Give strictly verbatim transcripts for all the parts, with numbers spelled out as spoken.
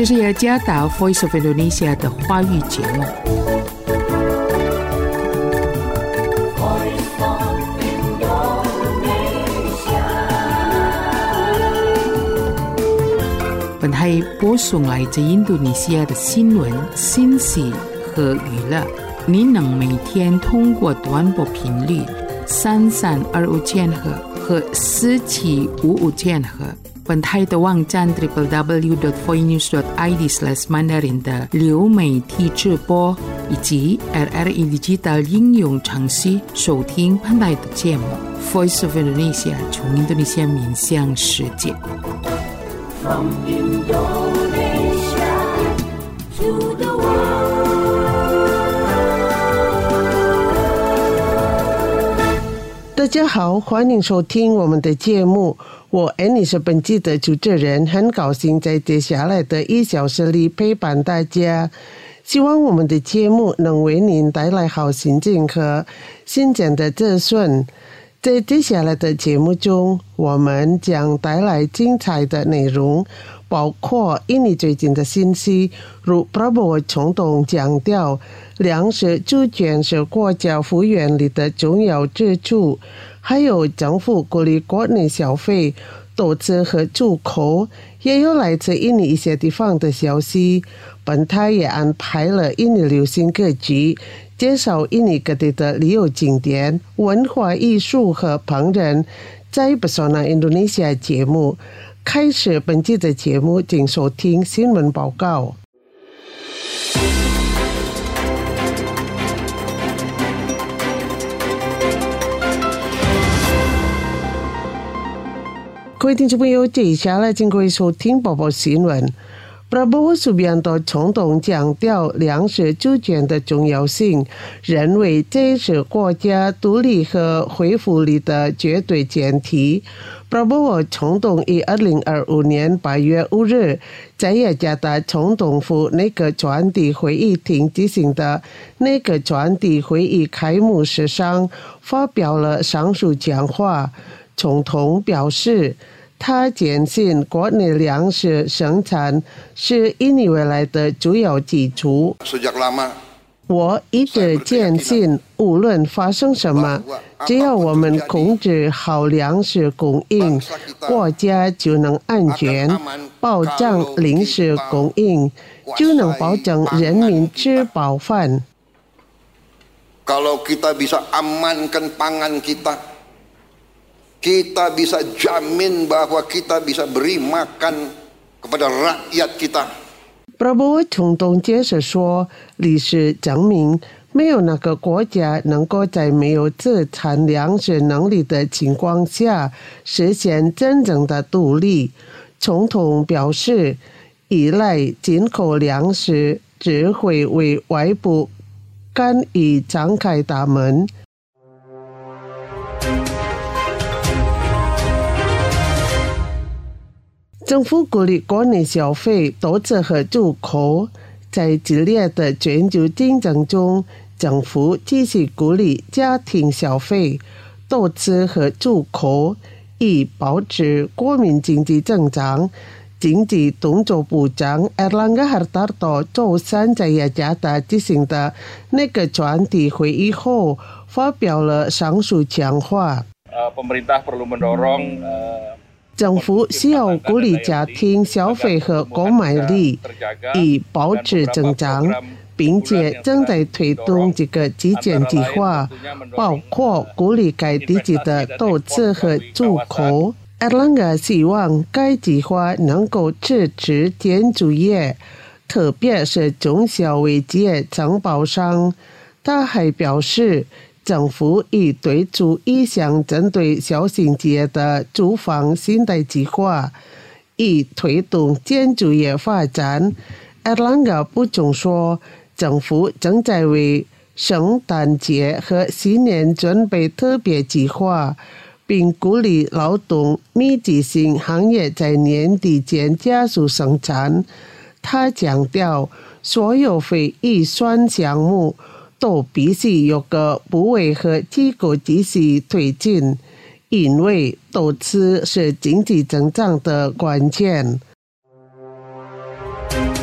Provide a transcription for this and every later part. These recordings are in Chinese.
这是雅加达 Voice of Indonesia 的华语节目。本台播送来自印度尼西亚的新闻、信息和娱乐。您能每天通过短波频率三三二五千赫和四七五五千赫，本台的网站 double-u double-u double-u dot voinews dot i d slash mandarin 的流媒体直播，以及 R R I Digital 应用程序收听本台的节目。Voice of Indonesia 从印度尼西亚面向世界。From Indonesia to the world. 大家好，欢迎收听我们的节目。我 Annie 是本期的主持人，很高兴在接下来的一小时里陪伴大家。希望我们的节目能为您带来好心情和新鲜的资讯。在接下来的节目中，我们将带来精彩的内容，包括印尼最近的信息，如 Prabowo 总统强调粮食主权是国家复原里的重要支柱，还有政府鼓励国内消费、投资和出口，也有来自印尼一些地方的消息。本台也安排了印尼流行歌曲，介绍印尼各地的旅游景点、文化艺术和烹饪。在 Pesona Indonesia 节目开始本期的节目，请收听新闻报告。各位听众朋友，接下来请各位收听报报新闻。Prabowo Subianto 总统强调粮食主权的重要性，认为这是国家独立和恢复力的绝对前提。Prabowo 总统于二零二五年八月五日在雅加达总统府内阁专题会议厅举行的内阁专题会议开幕式上发表了上述讲话。总统表示，他坚信国内粮食生产是印尼未来的主要基础。我一直坚信，无论发生什么，只要我们控制好粮食供应，国家就能安全，保障零食供应，就能保证人民吃饱饭。 Kalau kita bisa amankan pangan kita,Kita bisa jamin bahwa kita bisa beri makan kepada rakyat kita. Prabowo 总统解释说，历史证明，没有哪个国家能够在没有自产粮食能力的情况下实现真正的独立。总统表示，依赖进口粮食只会为外部干预张开大门。政府鼓励国内消费、投资和出口。在激烈的全球竞争中，政府继续鼓励家庭消费、投资和出口，以保持国民经济增长。经济动作部长 Erlangga Hartarto 周三在雅加达举行的那个专题会议后发表了上述讲话。 Pemerintah perlu mendorong 政府需要鼓励家庭消费和购买力，以保持增长，并且正在推动这个基建计划，包括鼓励该地区的投资和出口。Erlangga 希望该计划能够支持建筑业，特别是中小微企业承包商。他还表示，政府已推出一项针对小型企业的住房信贷计划，以推动建筑业发展。Erlangga 补充说，政府正在为圣诞节和新年准备特别计划，并鼓励劳动密集型行业在年底前加速生产。他强调，所有非预算项目都必须有个部委和机构继续推进，因为投资是经济增长的关键。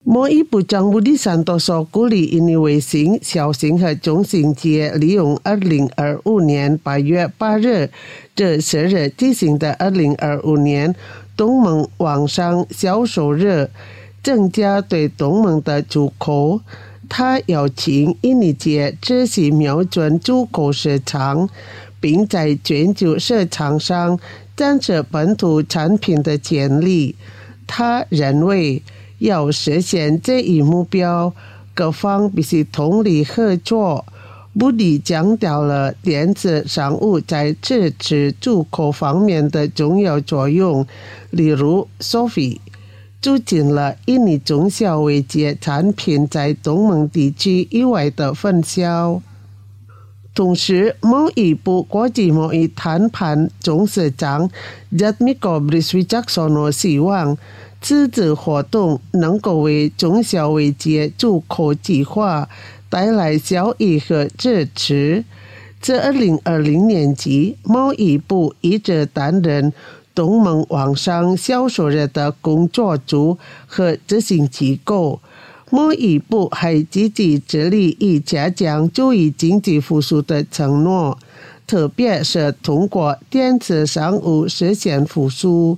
贸易部长乌迪山多说，鼓励印尼微型、小型和中型企业利用二零二五年八月八日至十日进行的二零二五年东盟网上销售日，增加对东盟的出口。他邀请印尼企业仔细瞄准出口市场，并在全球市场上展示本土产品的潜力。他认为，要实现这一目标，各方必须通力合作。布迪强调了电子商务在支持出口方面的重要作用，例如 Sophie 促进了印尼中小微企产品在东盟地区以外的分销。同时，贸易部国际贸易谈判董事长 Jatmiko Briswijaksono 希望此次活动能够为中小微企出口计划带来效益和支持。自二零二零年起，贸易部一直担任东盟网上销售日的工作组和执行机构。贸易部还积极致力于加强就业经济复苏的承诺，特别是通过电子商务实现复苏。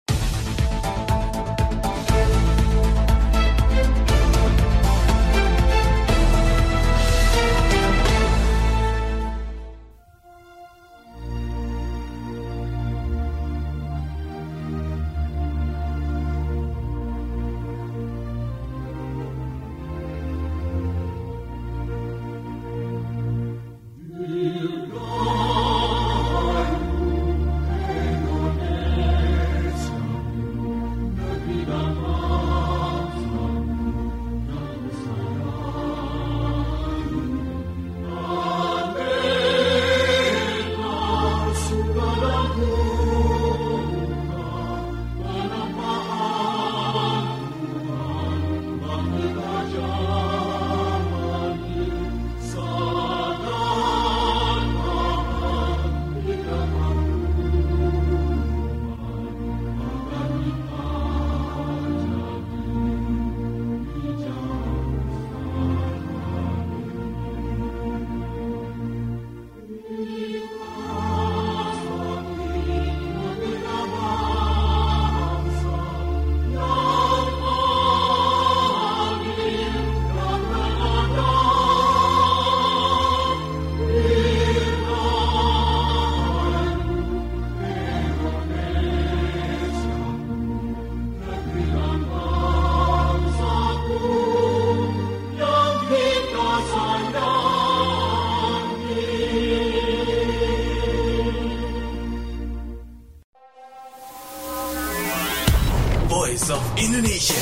Voice of Indonesia.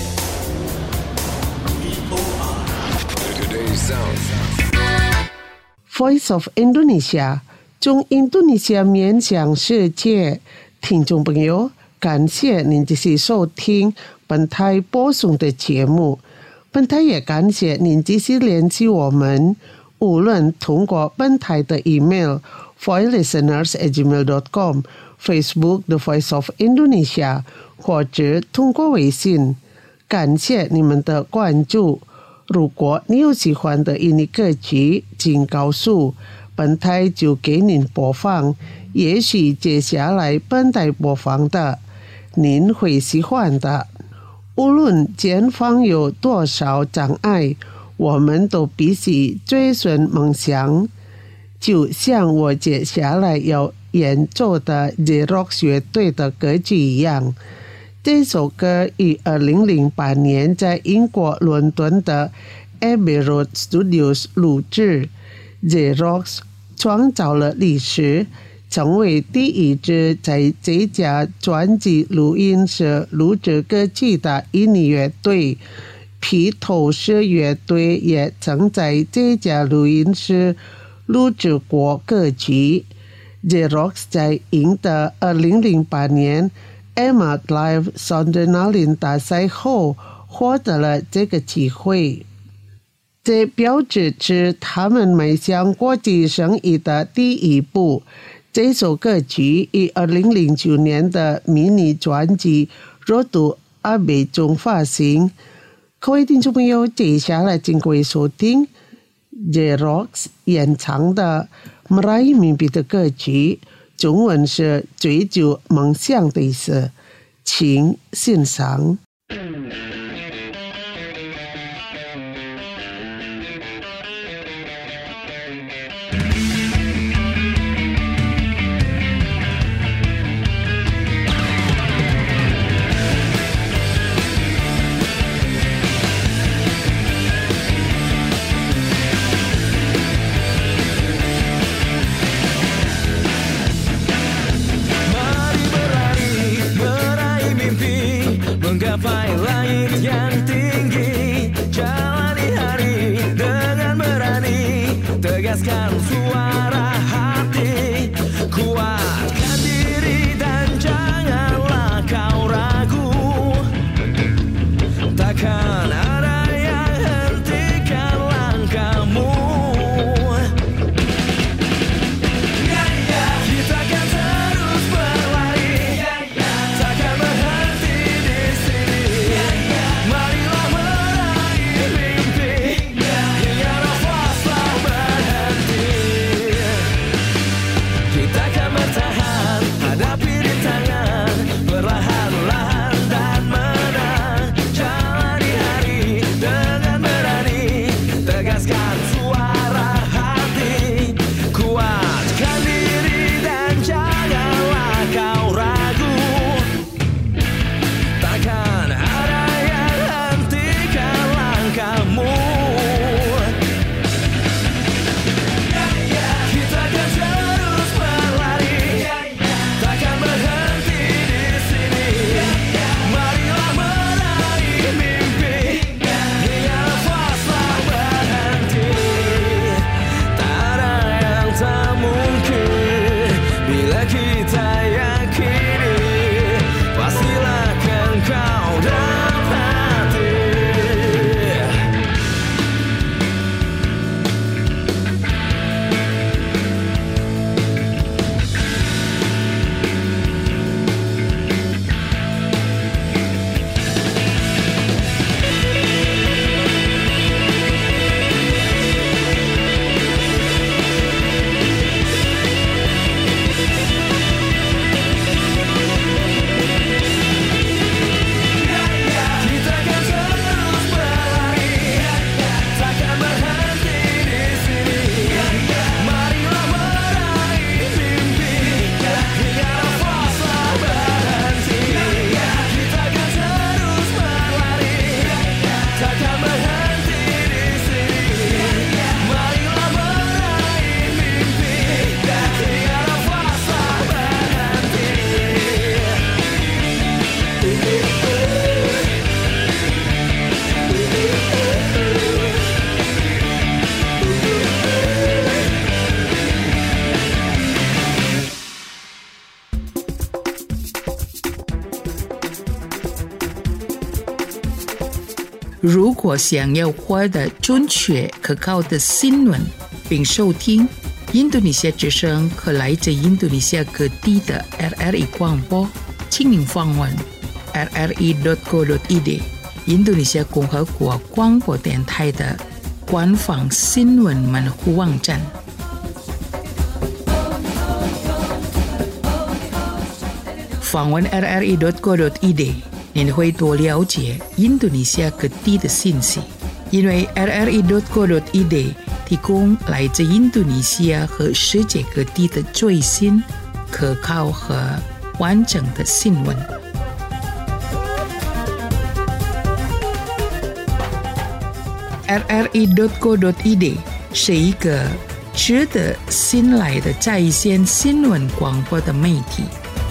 V O R. Today's sound. Voice of Indonesia 从印度尼西亚面向世界。听众朋友，感谢您继续收听本台播送的节目。本台也感谢您继续联系我们，无论通过本台的 email voice listeners at gmail dot com Facebook The Voice of Indonesia 或者通过微信。感谢你们的关注。如果你有喜欢的印尼歌曲，请告诉本台就给您播放。也许接下来本台播放的您会喜欢的。无论前方有多少障碍，我们都必须追寻梦想。就像我接下来要演奏的 J-Rocks 乐队的歌曲一样，这首歌于二零零八年在英国伦敦的 Abbey Road Studios 录制。J-Rocks 创造了历史，成为第一支在这家专辑录音室录制歌曲的印尼乐队。披头士乐队也曾在这家录音室录制过歌曲。J-Rocks 在赢得二零零八年 Emma Live Sondernalin 大赛后获得了这个机会，这标志着他们迈向国际声誉的第一步。这首歌曲于二零零九年的迷你专辑《Road to Abbey》中发行。 各位听众朋友，接下来请各位收听 J-Rocks 演唱的《meraih mimpi》的歌曲，中文是追求梦想的意思，请欣赏。 Menggapai langit yang tinggi, jalani hari dengan berani, tegaskan suara hati, kuatkan diri dan janganlah kau ragu, takkan ada yang hentikan langkahmu. Kita akan terus berlari, takkan berhenti. Marilah meraih mimpi, hingga nafas tak berhenti. Kita akan bertahan, hadapi rintangan, perlahan-lahan dan menang. Jalani hari dengan berani, tegaskan suara hati, kuatkan diri dan janganlah kau ragu, takkan ada yang hentikan langkahmu. Kita akan terus berlari, takkan berhenti di sini. Marilah meraih mimpi, hingga nafas tak berhenti. Tak ada yang tak mungkin bila kita yakini, pastilah akan kau dapati. Kita akan terus berlari, takkan berhenti di sini. Marilah meraih mimpi, hingga nafas tak berhenti. Kita akan terus berlari, takkan berhenti di sini. Marilah meraih mimpi, hingga nafas tak berhenti. "如果想要获得准确可靠的新闻，并收听印度尼西亚之声和来自印度尼西亚各地的 R R I 广播，请您访问 r r i dot co dot i d 印度尼西亚共和国广播电台的官方新闻门户网站。访问 r r i dot co dot i d， 您会多了解印度尼西亚各地的信息，因为 r r i dot co dot i d 提供来自印度尼西亚和世界各地的最新、可靠和完整的新闻。r r i dot co dot i d 是一个值得信赖的在线新闻广播的媒体。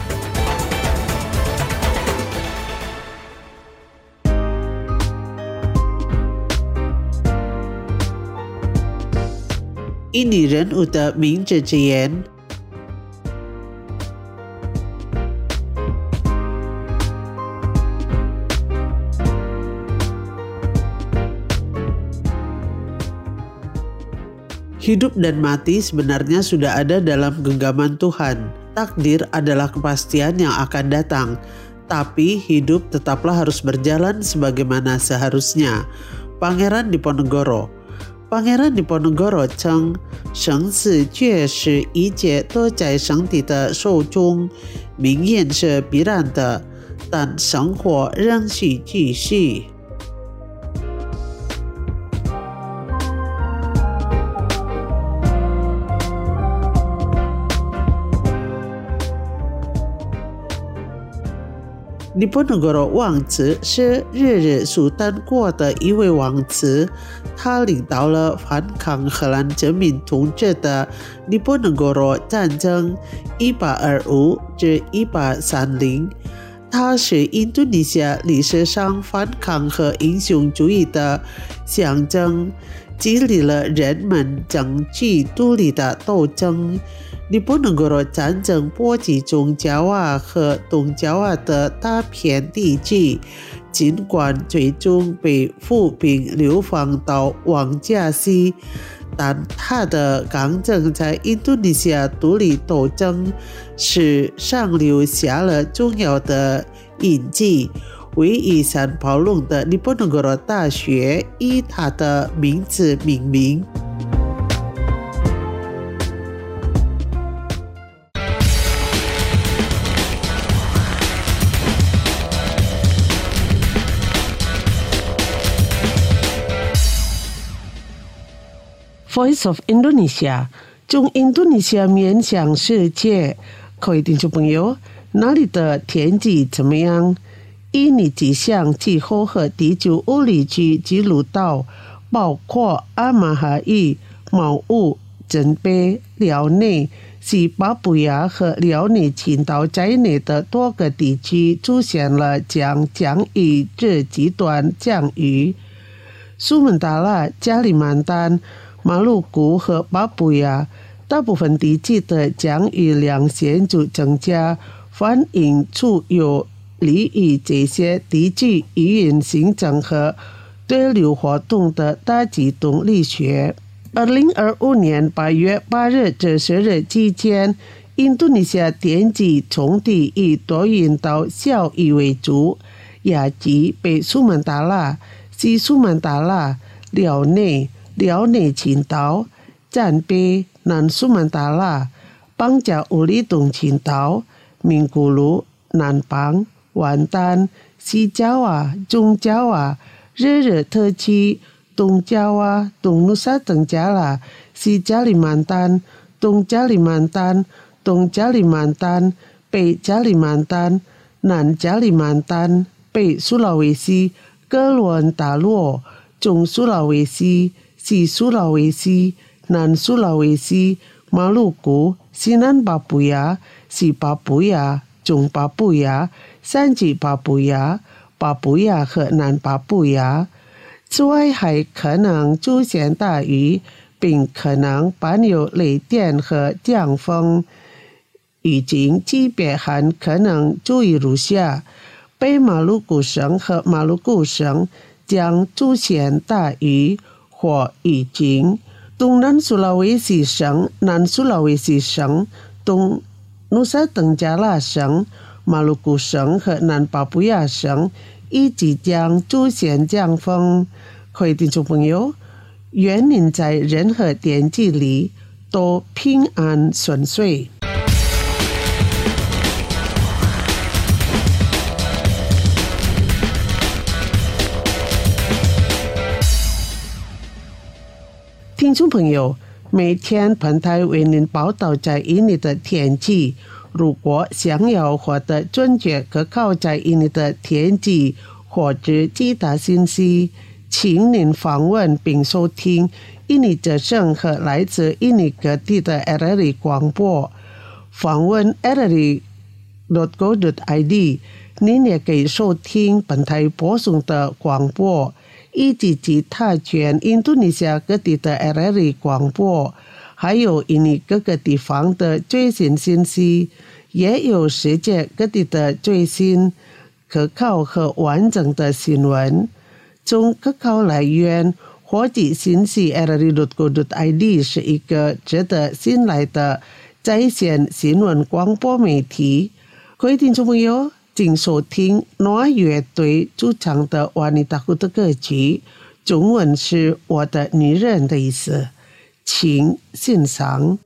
印尼人物的名字之言。Hidup dan mati sebenarnya sudah ada dalam genggaman Tuhan. Takdir adalah kepastian yang akan datang. tapi hidup tetaplah harus berjalan sebagaimana seharusnya. Pangeran Diponegoro. Pangeran Diponegoro 称省市确实一切都在上帝的手中，命运是必然的，但生活仍需继续。Diponegoro 王子是日日苏丹国的一位王子，他领导了反抗荷兰殖民统治的 Diponegoro 战争一八二五至一八三零。他是印度尼西亚历史上反抗和英雄主义的象征，激励了人们争取独立的斗争。Diponegoro 战争波及中爪哇和东爪哇的大片地区，尽管最终被俘兵流放到王家溪，但他的抗争在印度尼西亚独立斗争史上留下了重要的印记。位于圣保隆的 Diponegoro 大学以他的名字命名。 Voice of Indonesia 从印度尼西亚面向世界。各位听众朋友，那里的天气怎么样？印尼气象气候和地球物理局记录到，包括阿马哈语、毛乌、珍贝、辽内、西巴布亚和辽内群岛在内的多个地区出现了将降雨至极端降雨。苏门答腊、加里曼丹、马鲁古和巴布亚大部分地区的降雨量显著增加，反映出有利于这些地区语言形成和对流活动的大气动力学。二零二五年八月八日至十日期间，印度尼西亚天气从低以多云到小雨为主，亚吉、北苏门答腊、西苏门答腊、辽内、辽内群岛、占贝、南苏门答腊、邦加乌里东群岛、名古鲁、南邦、完丹、西爪哇、中爪哇、日日特区、东爪哇、东努沙登加拉、西加里曼丹、东加里曼丹、东加里曼丹、北加里曼丹、南加里曼丹、北苏拉维西、哥伦恩达洛、中苏拉维西、西苏拉维西、南苏拉维西、马鲁古、西南巴布亚、西巴布亚、中巴布亚、三级巴布亚、巴布亚和南巴布亚。此外，还可能出现大雨，并可能伴有雷电和强风。雨景级别还可能注意如下：北马鲁古省和马鲁古省将出现大雨或雨景。东南苏拉威西省、南苏拉威西省、东努沙登加拉省、马鲁古省和南巴布亚省以及将出现强风。各位听众朋友，愿您在任何天气里都平安顺遂。听众朋友，每天本台为您报道在印尼的天气。如果想要获得准确可靠在印尼的天气或者其他信息，请您访问并收听印尼之声和来自印尼各地的 R R I 广播。访问 R R I dot go dot I D， 您也可以收听本台播送的广播，以及其他全印度尼西亚各地的 R R I 广播，还有印尼各个地方的最新信息，也有世界各地的最新、可靠和完整的新闻。从可靠来源获取信息 R R I dot go dot I D 是一个值得信赖的在线新闻广播媒体。各位听众朋友， 请收听挪乐队主唱的瓦尼达库的歌曲，中文是我的女人的意思，请欣赏。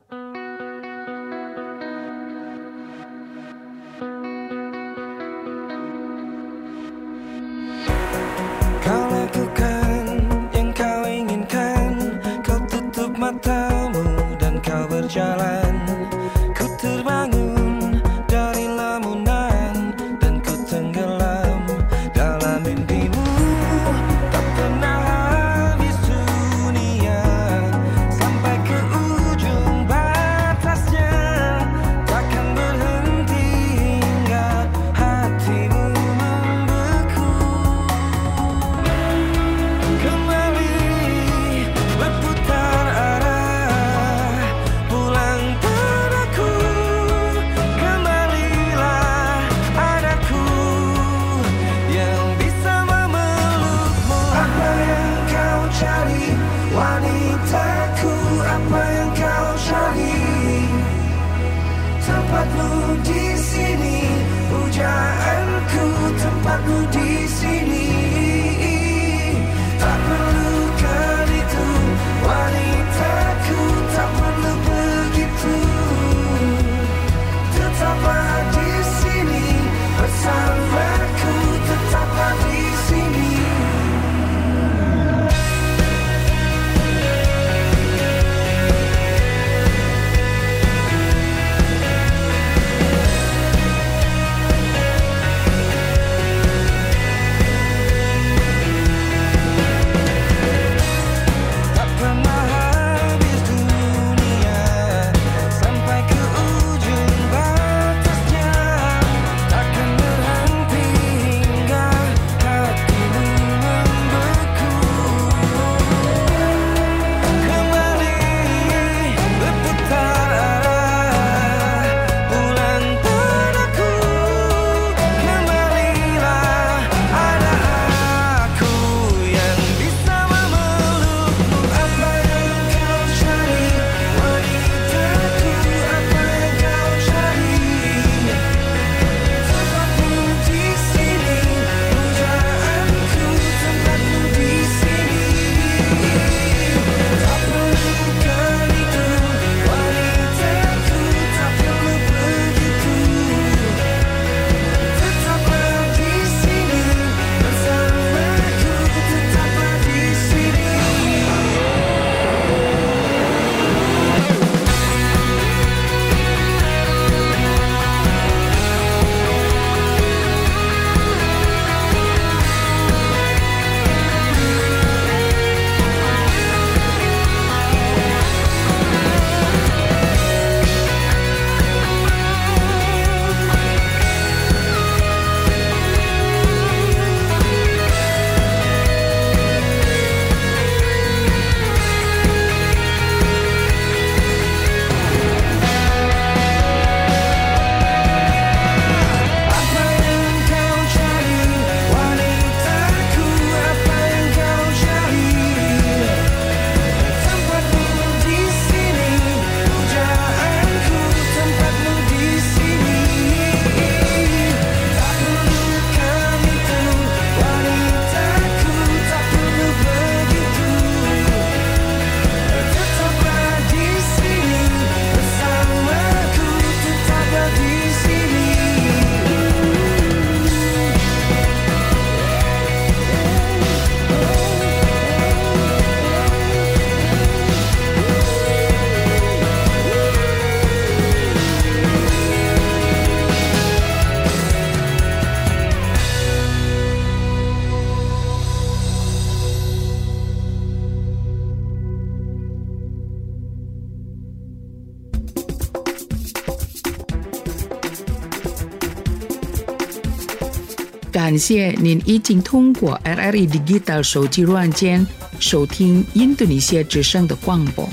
感谢您已经通过 R R I Digital 手机软件收听印度尼西亚之声的广播。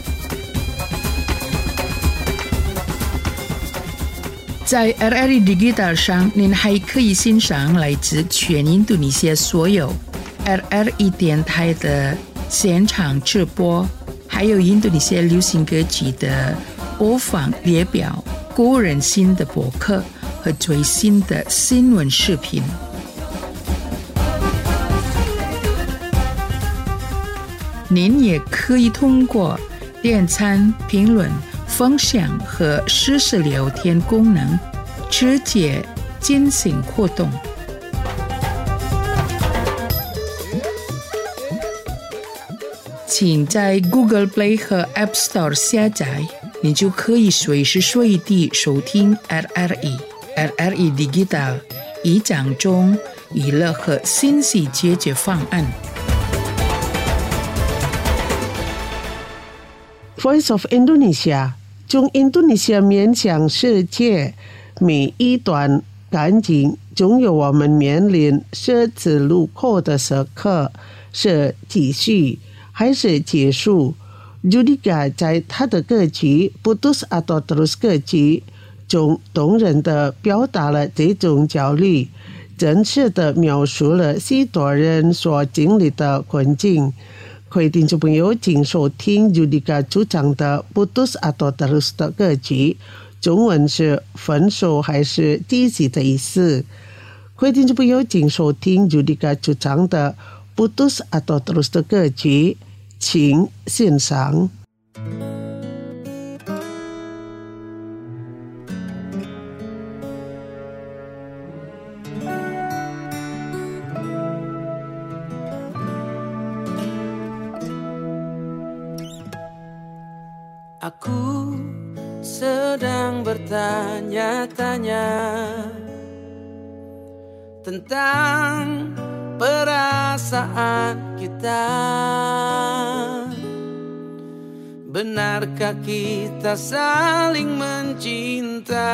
在 R R I Digital 上，您还可以欣赏来自全印度尼西亚所有 R R I 电台的现场直播，还有印度尼西亚流行歌曲的播放列表、个人新的播客和和最新的新闻视频。您也可以通过点赞、评论、分享和实时聊天功能直接进行互动。请在 Google Play 和 App Store 下载，你就可以随时随地收听 R R I、R R I Digital 以讲中娱乐和信息解决方案。 Voice of Indonesia 从印度尼西亚面向世界，每一段感情总有我们面临十字路口的时刻，是继续还是结束？ Judika 在他的歌曲 Putus atau Terus 歌曲中动人地表达了这种焦虑，真实地描述了许多人所经历的困境。各位听众朋友，请收听 Judika 主唱的 Putus atau Terus 的歌曲，中文是分手还是继续的意思。各位听众朋友，请收听 Judika 主唱的 Putus atau Terus 的歌曲，请欣赏。 Aku sedang bertanya-tanya tentang perasaan kita. Benarkah kita saling mencinta,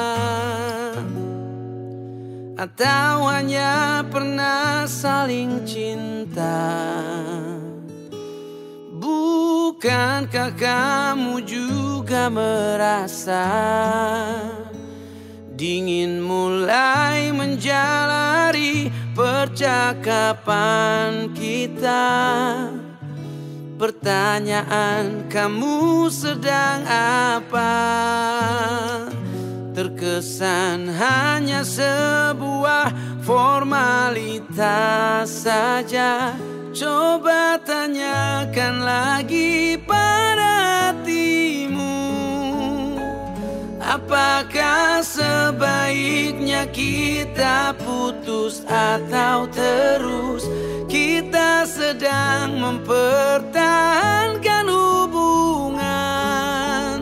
atau hanya pernah saling cinta? Bukankah kamu juga merasa dingin mulai menjalari percakapan kita? Pertanyaan, kamu sedang apa? Terkesan hanya sebuah formalitas saja. Coba tanyakan lagi pada hatimu, apakah sebaiknya kita putus atau terus? Kita sedang mempertahankan hubungan,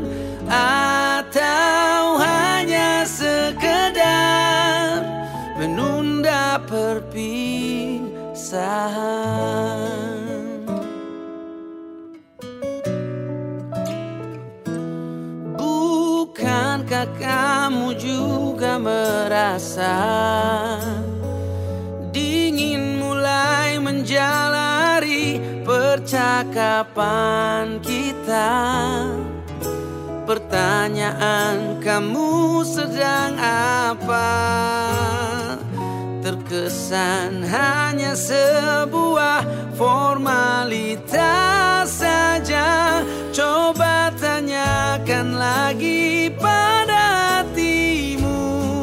atau hanya sekedar menunda perpisahan? Bukankah kamu juga merasa dingin mulai menjalari percakapan kita? Pertanyaan, kamu sedang apa? Terkesan hanya sebuah formalitas saja. Coba tanyakan lagi pada hatimu,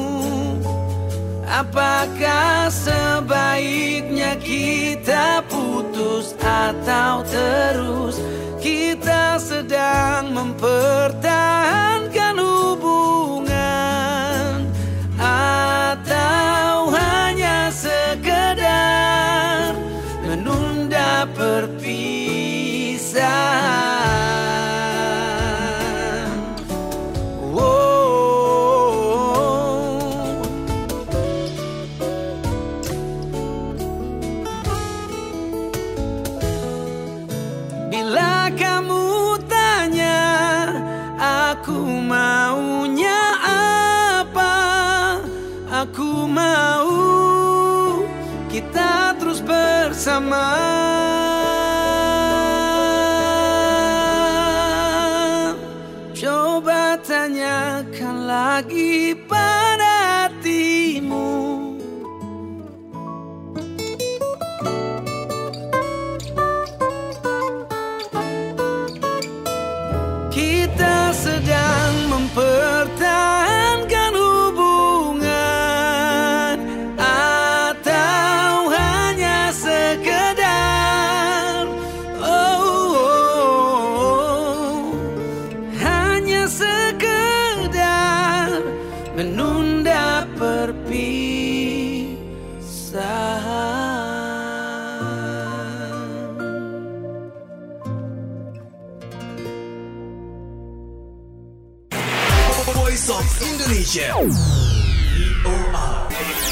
apakah sebaiknya kita putus atau terus? Kita sedang mempertahankan hubungan, atau hanya sekedar menunda perpisahan? Wow. Bila kamu tanya aku maunya apa, aku mau kita terus bersama. Coba tanyakan lagi pada hatimu, kita sedang mempertahankan hubungan, Voice of Indonesia. V O R。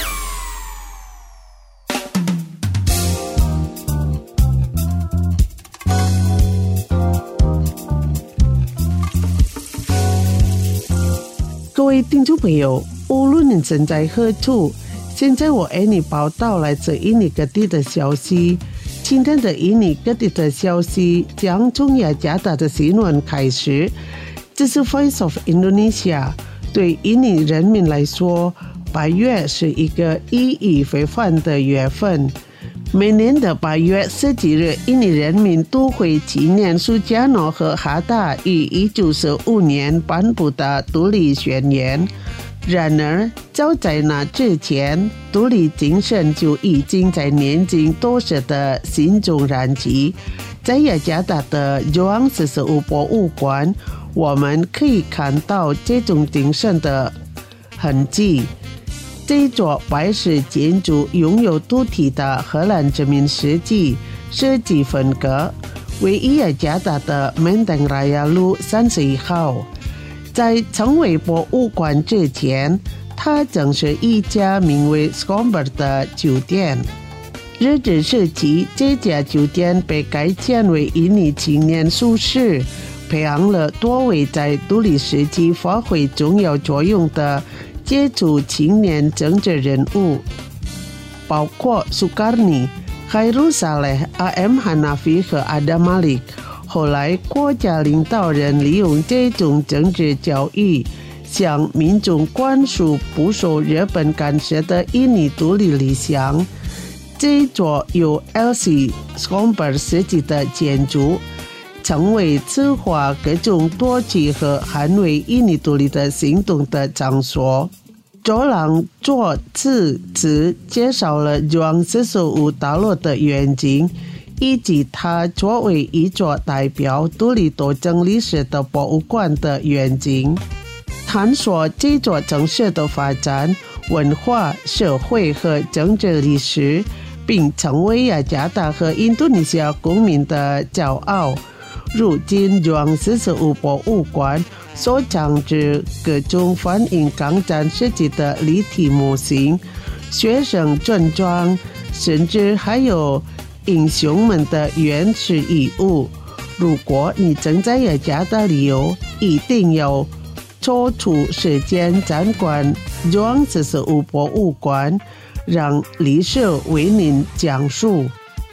各位听众朋友，无论你身在何处，现在我为你报道来自印尼各地的消息。今天的印尼各地的消息将从雅加达的新闻开始。这是 Voice of Indonesia。对印尼人民来说，八月是一个意义非凡的月份。每年的八月十几日，印尼人民都会纪念苏加诺和哈达于一九四五年颁布的独立宣言。然而，早在那之前，独立精神就已经在年轻多时的心中燃起。在雅加达的九昂四十五博物馆，我们可以看到这种精神的痕迹。这座白石建筑拥有独特的荷兰殖民时期设计风格，位于雅加达的门登拉亚路三十一号。在成为博物馆之前，它曾是一家名为 Scomber 的酒店。日治时期，这家酒店被改建为印尼青年宿舍，培养了多位在独立时期发挥重要作用的杰出青年政治人物，包括苏卡尼、海鲁萨雷、阿 M 哈纳菲和阿达马利。后来，国家领导人利用这种政治教育，向民众灌输不受日本干涉的印尼独立理想。这座由 L C Scomber 设计的建筑，成为策划各种夺取和捍卫印尼独立的行动的场所。走廊作此词介绍了九昂四十五大楼的远景，以及它作为一座代表独立斗争历史的博物馆的远景，探索这座城市的发展、文化、社会和政治历史，并成为雅加达和印度尼西亚公民的骄傲。如今，九昂四十五博物馆所藏着各种反映抗战设计的立体模型、学生村庄，甚至还有英雄们的原始遗物。如果你正在雅加达旅游，一定要抽出时间参观九昂四十五博物馆，让历史为您讲述。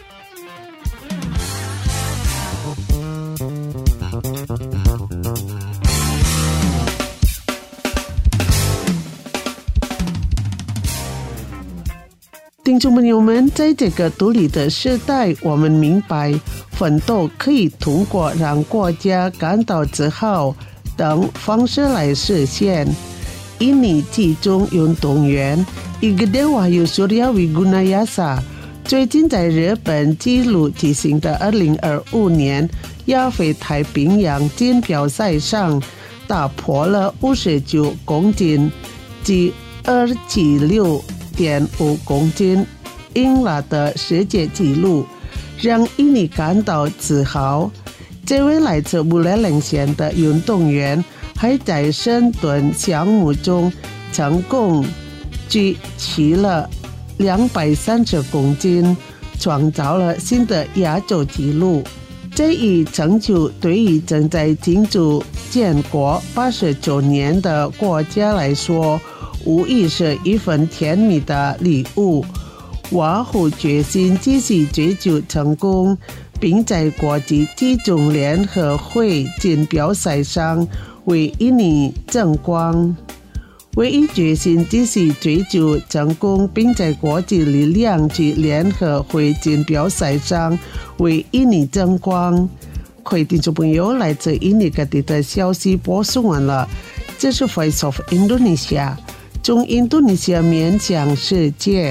听众朋友们，在这个独立的时代，我们明白奋斗可以通过让国家感到自豪等方式来实现。印尼集中运动员Igede Wahyu Surya Wigunayasa最近在日本纪录进行的二零二五年亚非太平洋锦标赛上，打破了五十九公斤即二七六点五公斤英拉的世界纪录，让印尼感到自豪。这位来自布雷冷县的运动员还在深蹲项目中成功举起了两百三十公斤，创造了新的亚洲纪录。这一成就对于正在庆祝建国八十周年的国家来说，无疑是一份甜蜜的礼物。瓦虎决心继续追求成功，并在国际体重联合会锦标赛上为印尼争光。唯一决心继续追求成功，并在国际力量及联合会锦标赛上为印尼争光。各位听众朋友，来自印尼各地的消息播送完了，这是 Voice of Indonesia， 从印度尼西亚面向世界。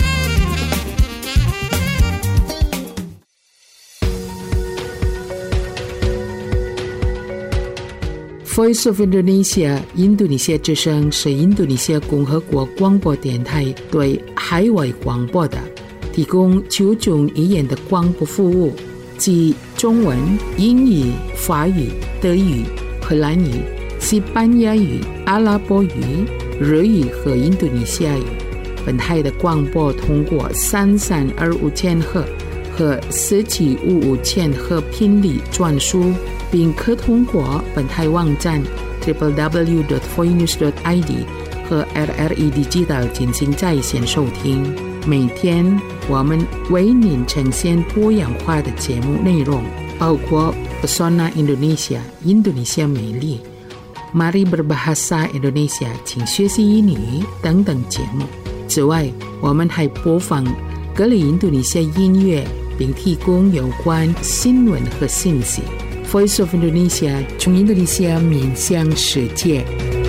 Voice of Indonesia 印度尼西亚之声是印度尼西亚共和国广播电台对海外广播的提供九种语言的广播服务，即中文、英语、法语、德语、荷兰语、 西班牙语、阿拉伯语、日语和印度尼西亚语。本台的广播通过三三二五千赫和四七五五千赫频率转输，并可通过本台网站 double-u double-u double-u dot foreinews dot i d 和 R R E Digital 进行在线收听。每天我们为您呈现多样化的节目内容，包括 Pesona Indonesia 印度尼西亚美丽、Mari Berbahasa Indonesia 请学习英语等等节目。此外，我们还播放各类印度尼西亚音乐，并提供有关新闻和信息。Voice of Indonesia 从印度尼西亚面向世界。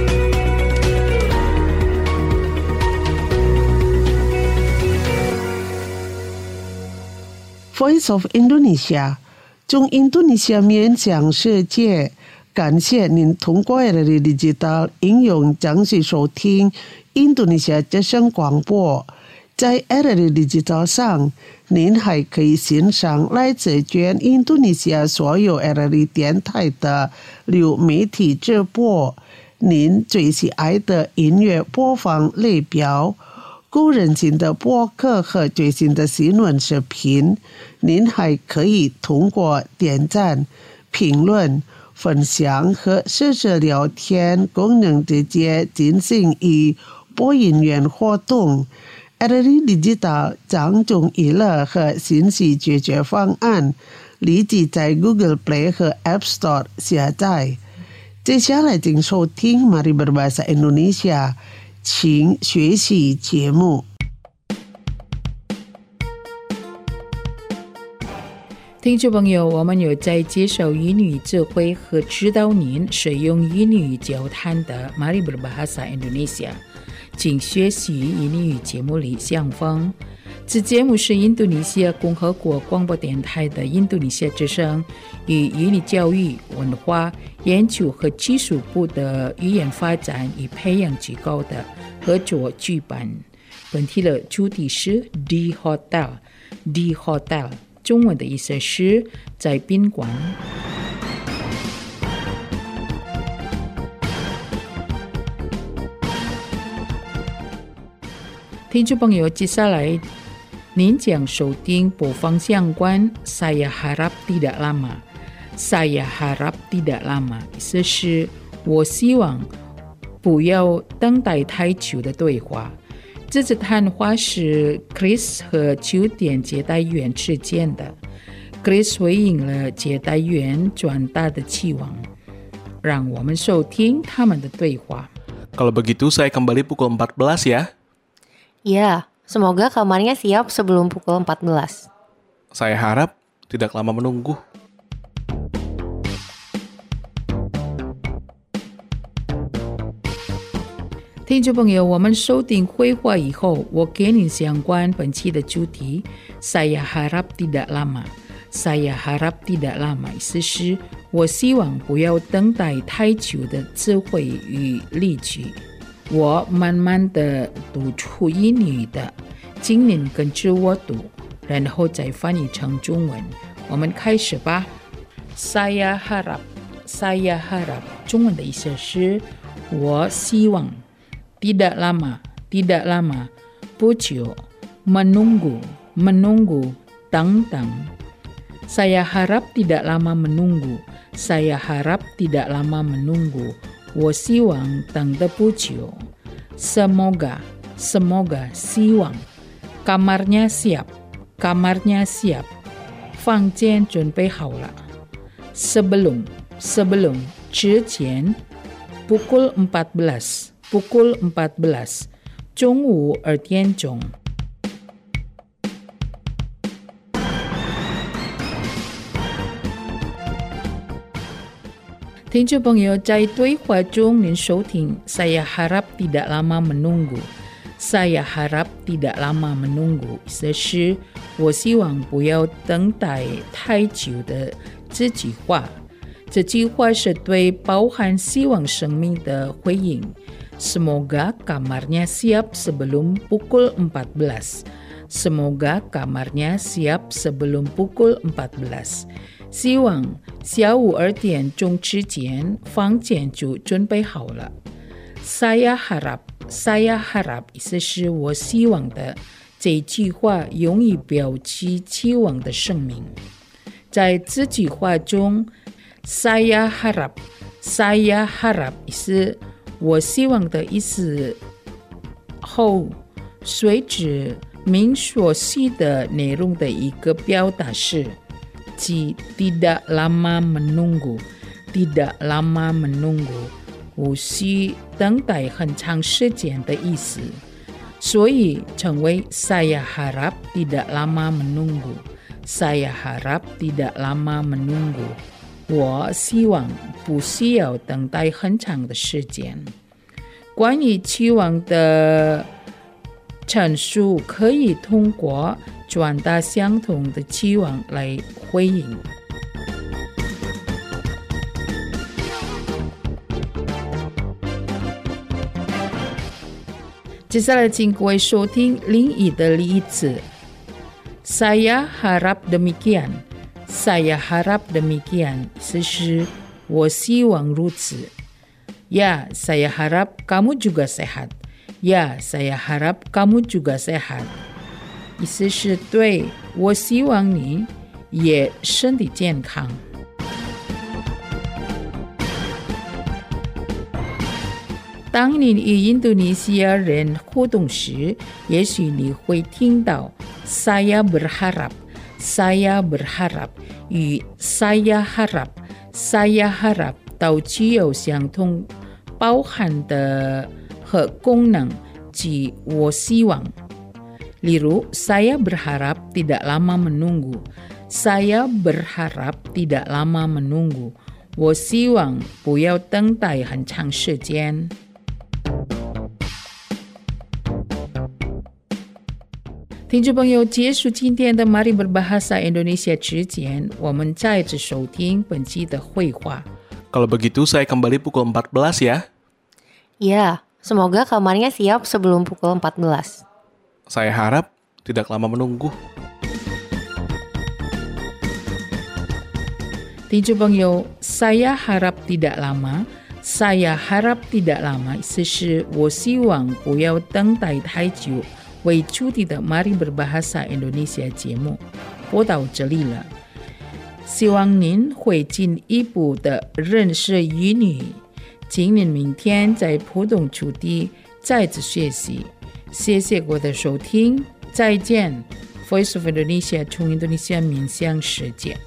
Voice of Indonesia 从印度尼西亚面向世界。感谢您通过 R R E Digital 应用详细收听印度尼西亚之声广播。在 R R E Digital 上，您还可以欣赏来自全印度尼西亚所有 R R E 电台的流媒体直播，您最喜爱的音乐播放列表，个人性的播客和最新的新闻视频。您还可以通过点赞、评论、分享和实时聊天功能直接进行与播音员活动。R R E Digital 将从娱乐和信息解决方案立即在 Google Play 和 App Store 下载。接下来请收听 Mari Berbahasa Indonesia 请学习节目。 听众朋友，我们有在介绍英语智慧和指导您使用英语交谈的 Mari Berbahasa Indonesia 请学习英语节目里相逢。此节目是印度尼西亚共和国广播电台的印度尼西亚之声与英语教育、文化研究和技术部的语言发展与培养机构的合作举办。本题的主题是 Di Hotel Di Hotel 中文的意思是在宾馆。听众朋友，接下来您将收听播放相关 Saya harap tidak lama Saya harap tidak lama 意思是我希望不要等待太久的对话。这次谈话是 Chris 和酒店接待员之间的。 Chris 回应了接待员转达的期望，让我们收听他们的对话。 Kalau begitu saya kembali pukul empat belas ya. Iya, semoga kamarnya siap sebelum pukul empat belas. Saya harap tidak lama menunggu. 听众朋友，我们收听会话以后，我给您相关本期的主题 Saya harap tidak lama Saya harap tidak lama 意思是我希望不要等待太久的智慧与例句。我慢慢的读出英语的，请您跟着我读，然后再翻译成中文。我们开始吧。 Saya harap Saya harap 中文的意思是我希望。 Tidak lama Tidak lama 不久 Menunggu Menunggu 等等 Saya harap tidak lama menunggu Saya harap tidak lama menunggu 我希望等得不久 Semoga Semoga 希望 Kamarnya siap Kamarnya siap 房间准备好了 Sebelum Sebelum 之前 Pukul empat belas Pukul empat belas 中午二点钟。 听众朋友，在对话中您收听 Saya harap tidak lama menunggu Saya harap tidak lama menunggu 意思是我希望不要等待太久的这句话。这句话是对包含希望生命的回应。 Semoga kamarnya siap sebelum pukul empat belas Semoga kamarnya siap sebelum pukul empat belas. 希望下午二点钟之前房间就准备好了。Saya harap, saya harap 意思是我希望的。这句话用以表示期望的声明。在这句话中 saya harap, saya harap 意思我希望的意思后随之明所系的内容的一个表达是即 tidak lama menunggu, tidak lama menunggu 无需等待很长时间的意思，所以成为 saya harap tidak lama menunggu, saya harap tidak lama menunggu 我希望不需要等待很长的时间。关于期望的陈述可以通过转达相同的期望来回应。接下来请各位收听另一的例子。Saya harap demikian. Saya harap demikian. 意思是我希望如此。Ya, saya harap kamu juga sehat. Ya, saya harap kamu juga sehat. 意思是对，我希望你也身体健康。当你与印度尼西亚人互动时，也许你会听到 saya berharap, saya berharap 与 saya harap, saya harap 都具有相同包含的和功能，即我希望。例如 saya berharap tidak lama menunggu, saya berharap tidak lama menunggu 我希望不要等待很长时间。听众朋友，结束今天的 Mari Berbahasa Indonesia 之前，我们再次收听本期的绘画。 Kalau begitu saya kembali pukul empat belas ya. Ya, semoga kamarnya siap sebelum pukul empat belas. Saya harap tidak lama menunggu. 听众朋友 saya harap tidak lama, saya harap tidak lama 意思是我希望不要等待太久。为主题的 Mari Berbahasa Indonesia 节目播到这里了，希望您会进一步的认识英语，请您明天在普通主题再次学习。谢谢各位的收听，再见。Voice of Indonesia 从印度尼西亚面向世界。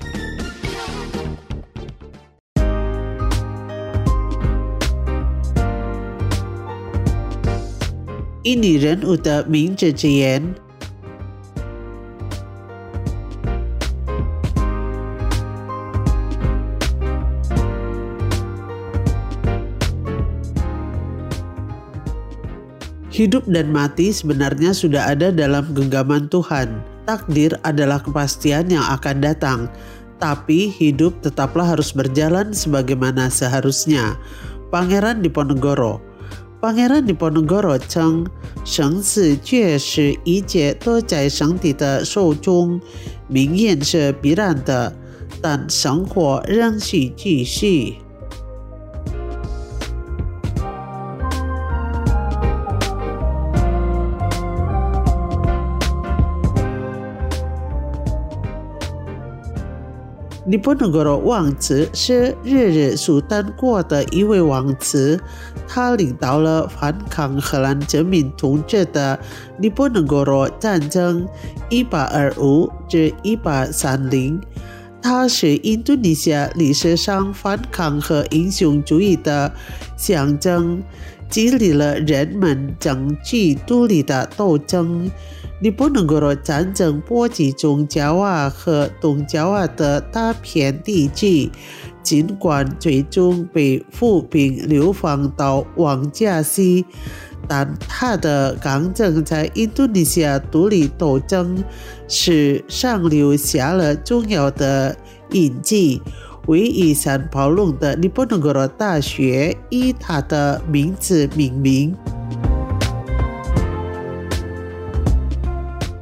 印尼人物的名字之言。Hidup dan mati sebenarnya sudah ada dalam genggaman Tuhan. Takdir adalah kepastian yang akan datang, tapi hidup tetaplah harus berjalan sebagaimana seharusnya. Pangeran Diponegoro. Pangeran Diponegoro称生死确实一切都在上帝的手中，命运是必然的，但生活仍需继续。Diponegoro 王子是日日苏丹国的一位王子，他领导了反抗荷兰殖民统治的 Diponegoro 战争一八二五至一八三零。他是印度尼西亚历史上反抗和英雄主义的象征，激励了人们争取独立的斗争。Diponegoro 战争波及中爪哇和东爪哇的大片地区，尽管最终被俘兵流放到王家溪，但他的抗争在印度尼西亚独立斗争史上留下了重要的印记。位于三宝龙的 Diponegoro 大学以他的名字命名。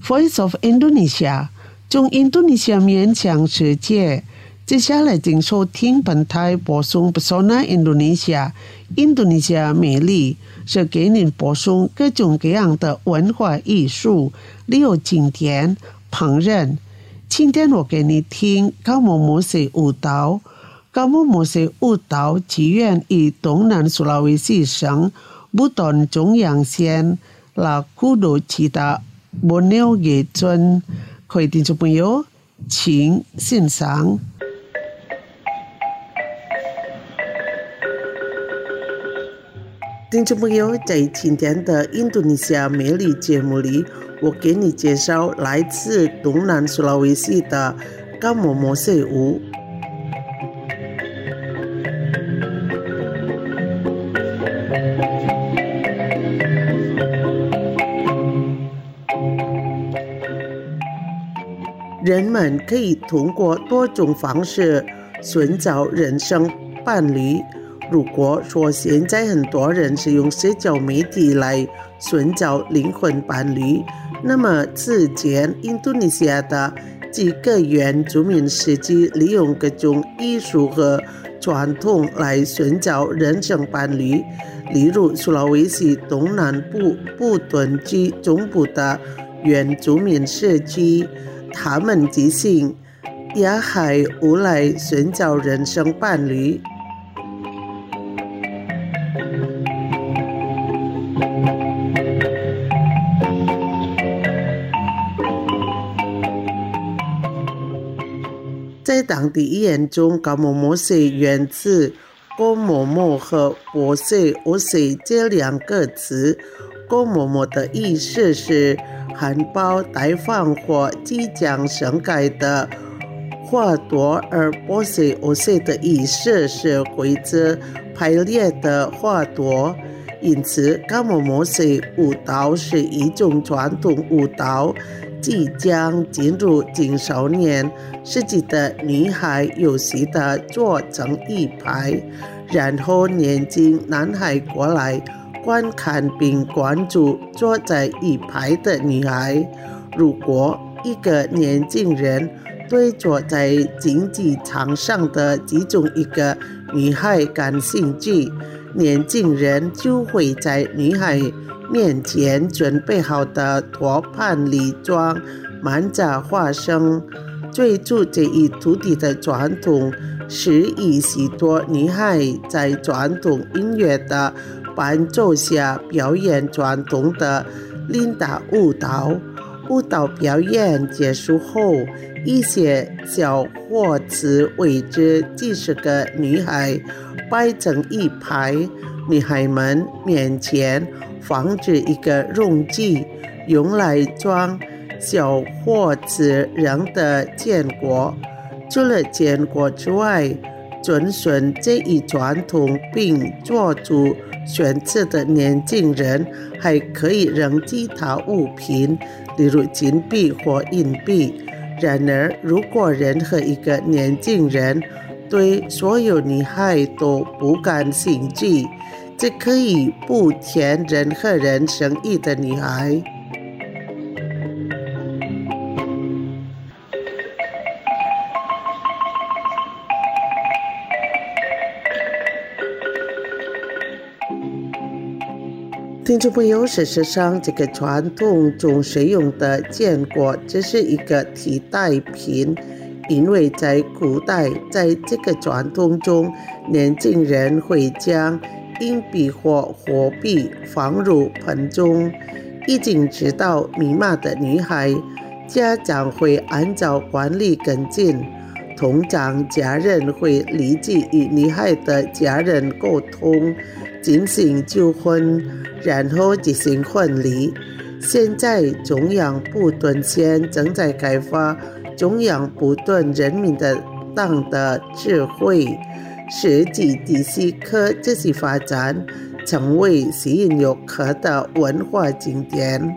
Voice of Indonesia 从印度尼西亚面向世界。接下来请收听本台播送 Pesona Indonesia 印度尼西亚美丽，是给您播送各种各样的文化艺术，例如景点、烹饪。今天我给你听高莫莫西舞蹈。高莫莫西舞蹈起源于东南苏拉威西省布顿中央县拉库多奇达博纽野村。各位听众朋友，请欣赏。听众朋友，在今天的印度尼西亚美丽节目里，我给你介绍来自东南苏拉威西的高莫莫西舞。人们可以通过多种方式寻找人生伴侣。如果说现在很多人是用社交媒体来寻找灵魂伴侣，那么之前印度尼西亚的几个原住民实际利用各种艺术和传统来寻找人生伴侣。例如苏拉威西东南部布顿区中部的原住民社区，他们即兴亚海舞来寻找人生伴侣。在当地语言中，高莫莫西源自高莫莫和波西欧西这两个词。高莫莫的意思是含苞待放或即将盛开的花朵，而波西欧西的意思是规则排列的花朵。因此，高莫莫西舞蹈是一种传统舞蹈。即将进入青少年时期的女孩有时的坐成一排，然后年轻男孩过来观看并关注坐在一排的女孩。如果一个年轻人对坐在竞技场上的其中一个女孩感兴趣，年轻人就会在女孩面前准备好的托盘里装满着花生。最初这一土地的传统是以许多女孩在传统音乐的伴奏下表演传统的琳达舞蹈。舞蹈表演结束后，一些小伙子围着几十个女孩摆成一排，女孩们面前放置一个容器，用来装小伙子扔的坚果。除了坚果之外，遵循这一传统并做出选择的年轻人还可以扔其他物品，例如金币或硬币。然而，如果任何一个年轻人对所有女孩都不感兴趣，这可以不填任何人生意的女孩。听众朋友，事实上，这个传统中使用的坚果只是一个替代品，因为在古代，在这个传统中，年轻人会将硬币或货币放入盆中。已经知道密码的女孩，家长会按照惯例跟进。通常家人会立即与女孩的家人沟通，进行求婚，然后进行婚礼。现在中央布顿县正在开发中央布顿人民的党的智慧，使其地区可继续发展，成为吸引游客的文化景点。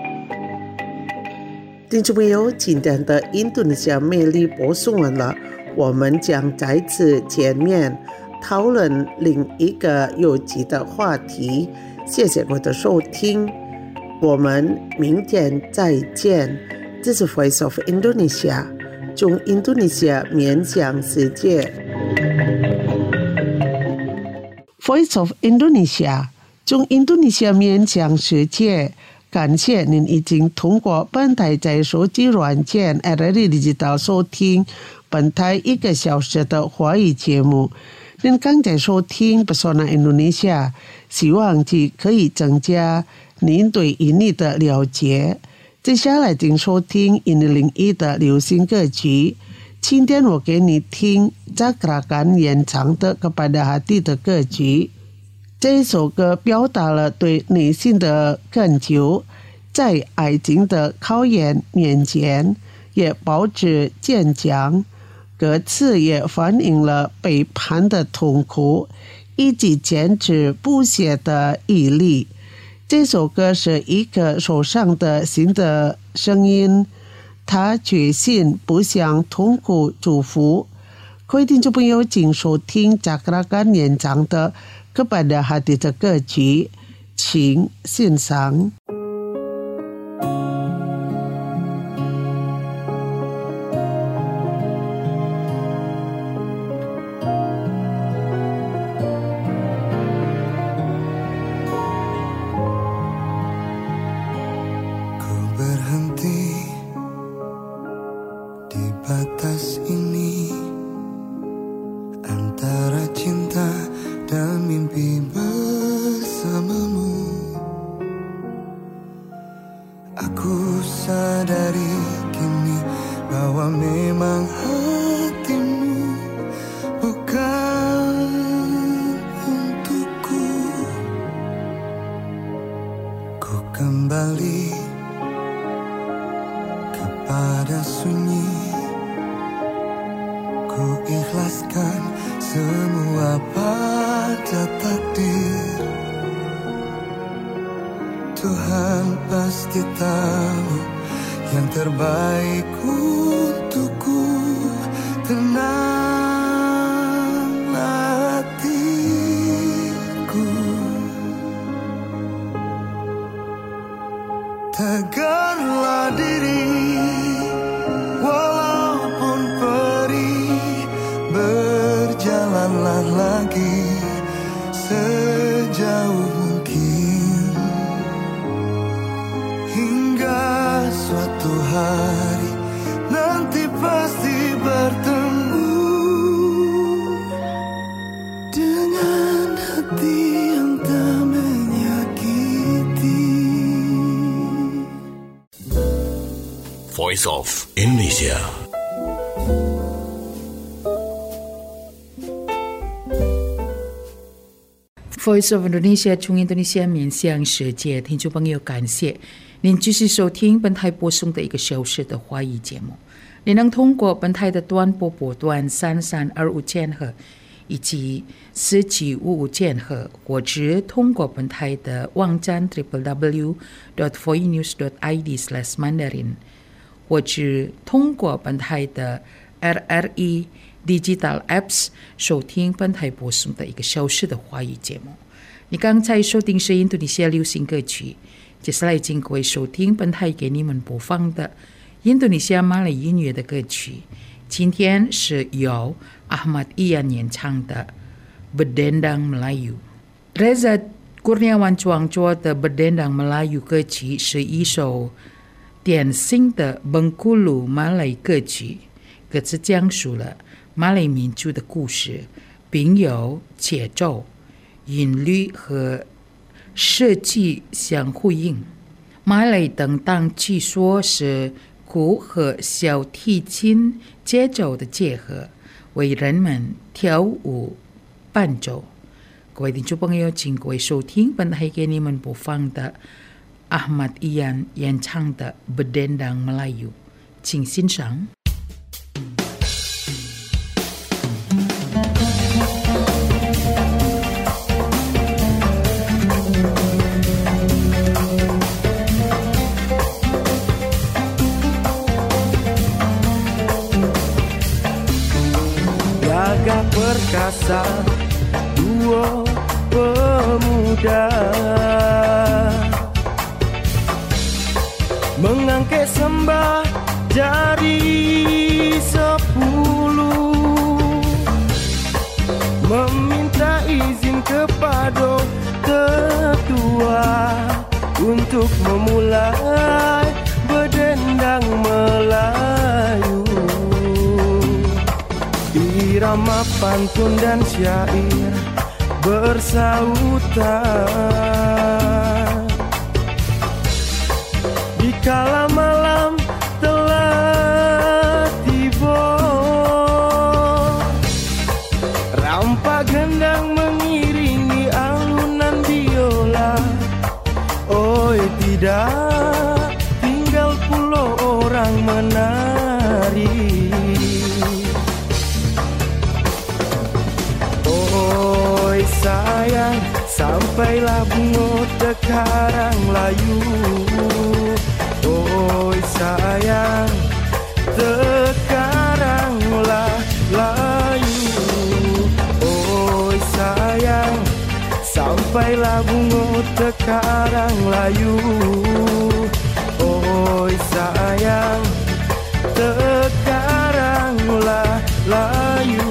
听众朋友，今天的印度尼西亚魅力播送完了， 我们将在此见面讨论另一个有趣的话题。谢谢各位的收听，我们明天再见。这是 Voice of Indonesia， 从印度尼西亚面向世界。Voice of Indonesia， 从印度尼西亚面向世界。感谢您已经通过本台在手机软件 R R I Digital 收听本台一个小时的华语节目。您刚才收听 Pesona Indonesia， 希望其可以增加您对印尼的了解。接下来请收听印尼领域的流行歌曲。今天我给你听 Cakrakan 演唱的 Kepada Hati 的歌曲。这首歌表达了对内心的恳求，在爱情的考验面前也保持坚强。歌词也反映了背叛的痛苦以及坚持不懈的毅力。这首歌是一个受伤的心的声音，他决心不向痛苦祝福。各位听众朋友，请收听 Cakrakan 演唱的Kepada Hati 的歌曲，请欣赏。 Kembali kepada sunyi, ku ikhlaskan semua pada takdir. Tuhan pasti tahu yang terbaik untukku. Tenang hatiku, tegarlah diri walaupun perih, berjalanlah lagi sejauh mungkin hingga suatu hari nanti pasti bertemu dengan hati yang tak menyakiti. Voice of Indonesia. Voice of Indonesia 从印度尼西亚面向世界，听众朋友，感谢您继续收听本台播送的一个小时的华语节目。您能通过本台的短波波段三三二五千赫以及四七五五千赫，或者通过本台的网站 double-u double-u double-u dot voinews dot i d slash mandarin， 或者通过本台的 R R I Digital Apps 收听本台播送的一个小时的华语节目。你刚才收听是印度尼西亚流行歌曲，接下来请各位收听本台给你们播放的印度尼西亚马来音乐的歌曲。今天是由 Ahmad Ian 演唱的 Berdendang Melayu。Reza Kurniawan 创作的 Berdendang Melayu 歌曲是一首典型的本古鲁马来歌曲，歌词讲述了马来民族的故事，并有节奏、韵律和设计相呼应。马来等当据说是鼓和小提琴节奏的结合，为人们跳舞伴奏。各位听众朋友，请各位收听本台给你们播放的 Ahmad Ian 演唱的 Berdendang Melayu， 请欣赏。 bangsa duo pemuda mengangkat sembah jari sepuluh meminta izin kepada ketua untuk memulai berdendang Melayu. Irama pantun dan syair bersautan di kala malam telah tiba, rampak gendang mengiringi alunan biola. Oi tidak tinggal puluh orang menari. Oi sayang sampailah bunga tekarang layu. Oi sayang tekaranglah layu. Oi sayang sampailah bunga tekarang layu. Oi sayang tekaranglah layu.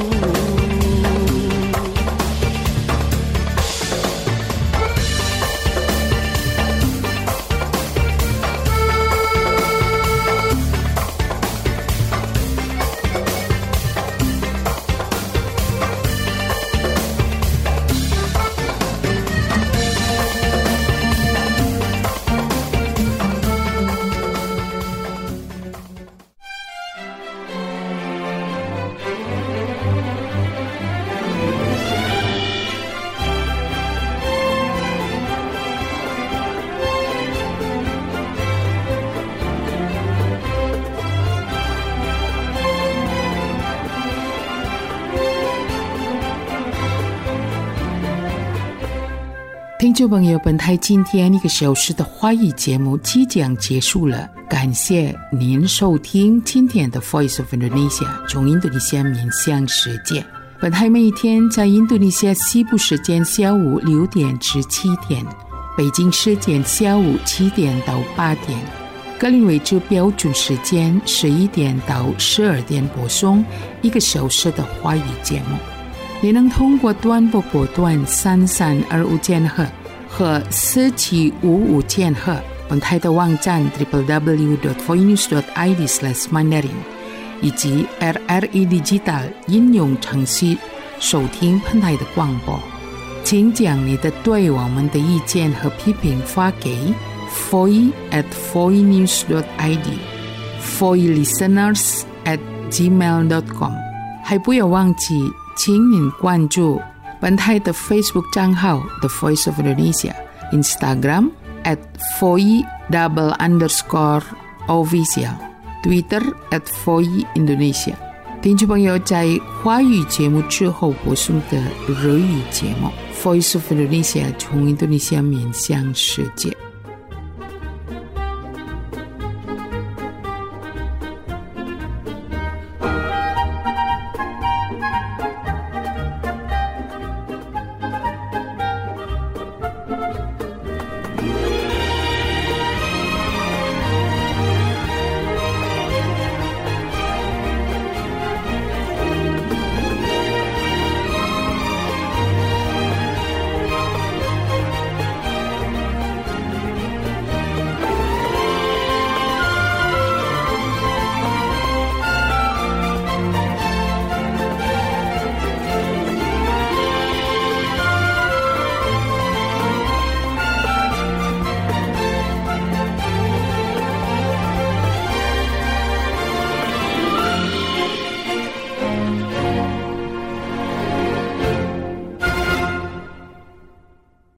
听众朋友，本台今天一个小时的华语节目即将结束了，感谢您收听今天的 Voice of Indonesia 从印度尼西亚面向世界。本台每一天在印度尼西亚西部时间下午六点至七点，北京时间下午七点到八点，格林威治标准时间十一点到十二点播送一个小时的华语节目。你能通过短波波段三三二五千赫和四七五五千赫，本台的网站 double-u double-u double-u dot voinews dot i d slash mandarin 以及 R R E Digital 应用程序收听本台的广播。请将你的对我们的意见和批评发给 voice at voinews dot i d voice listeners at gmail dot com， 还不要忘记请您关注本台的 Facebook 账号 The Voice of Indonesia， Instagram at voice double underscore official， Twitter at voice Indonesia。 听众朋友，在华语节目之后播送的日语节目 Voice of Indonesia 从印度尼西亚面向世界。